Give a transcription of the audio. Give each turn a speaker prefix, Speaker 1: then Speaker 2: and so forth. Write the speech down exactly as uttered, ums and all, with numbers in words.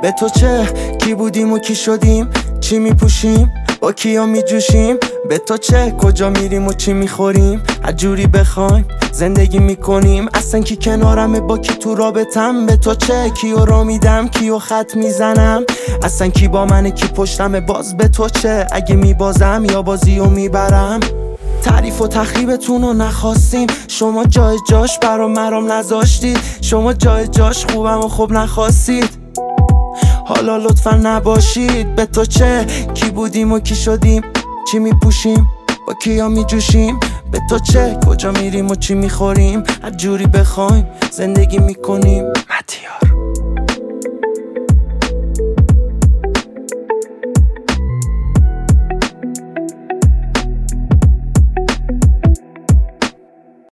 Speaker 1: به تو چه؟ کی بودیم و کی شدیم؟ چی میپوشیم؟ با کیا میجوشیم؟ به تو چه؟ کجا میریم و چی میخوریم؟ هر جوری بخوایم زندگی میکنیم. اصلا کی کنارمه با کی تو رابطم؟ به تو چه؟ کیو را میدم کیو خط میزنم؟ اصلا کی با منه کی پشتمه؟ باز به تو چه؟ اگه میبازم یا بازیو میبرم؟ تعریف و تخریبتون رو نخواستیم، شما جای جاش برا مرام نذاشتید. شما جای جاش خوبم و خوب نخواستید، حالا لطفا نباشید. به تو چه؟ کی بودیم و کی شدیم؟ چی میپوشیم؟ با کیا میجوشیم؟ به تو چه؟ کجا میریم و چی میخوریم؟ هر جوری بخوایم زندگی میکنیم. متیار